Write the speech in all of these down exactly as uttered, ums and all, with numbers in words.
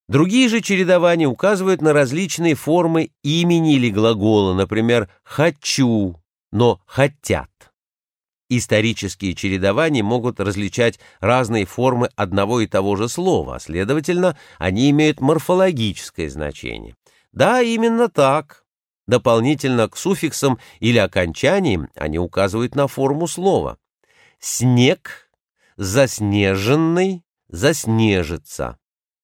Другие же чередования указывают на различные формы имени или глагола, например, «хочу», но «хотят». Исторические чередования могут различать разные формы одного и того же слова, а следовательно, они имеют морфологическое значение. Да, именно так. Дополнительно к суффиксам или окончаниям они указывают на форму слова. Снег, заснеженный, заснежится.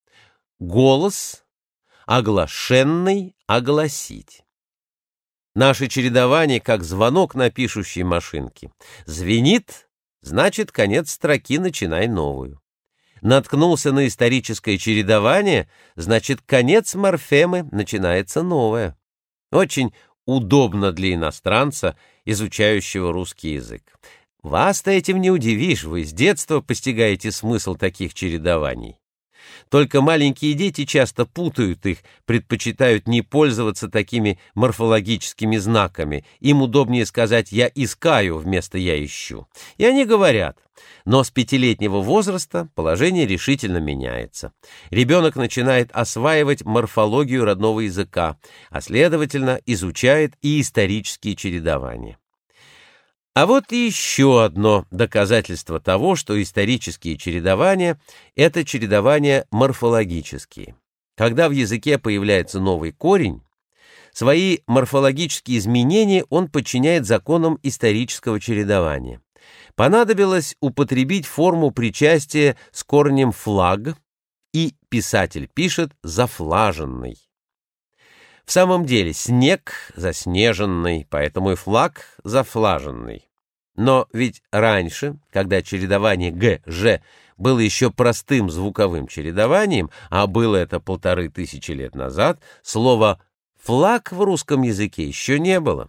Голос, оглашенный, огласить. Наше чередование, как звонок на пишущей машинке. Звенит, значит, конец строки, начинай новую. Наткнулся на историческое чередование, значит, конец морфемы, начинается новое. Очень удобно для иностранца, изучающего русский язык. Вас-то этим не удивишь, вы с детства постигаете смысл таких чередований. Только маленькие дети часто путают их, предпочитают не пользоваться такими морфологическими знаками. Им удобнее сказать «я искаю» вместо «я ищу». И они говорят, но с пятилетнего возраста положение решительно меняется. Ребенок начинает осваивать морфологию родного языка, а следовательно изучает и исторические чередования. А вот и еще одно доказательство того, что исторические чередования — это чередования морфологические. Когда в языке появляется новый корень, свои морфологические изменения он подчиняет законам исторического чередования. Понадобилось употребить форму причастия с корнем «флаг», и писатель пишет «зафлаженный». В самом деле снег заснеженный, поэтому и флаг зафлаженный. Но ведь раньше, когда чередование «г», было еще простым звуковым чередованием, а было это полторы тысячи лет назад, слова «флаг» в русском языке еще не было.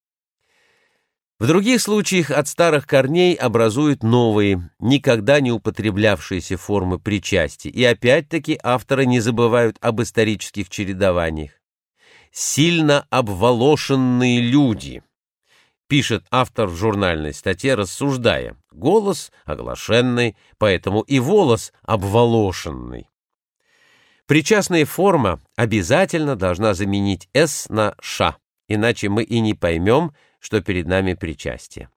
В других случаях от старых корней образуют новые, никогда не употреблявшиеся формы причастия, и опять-таки авторы не забывают об исторических чередованиях. «Сильно обволошенные люди», пишет автор в журнальной статье, рассуждая. Голос оглашенный, поэтому и волос обволошенный. Причастная форма обязательно должна заменить «с» на «ш», иначе мы и не поймем, что перед нами причастие.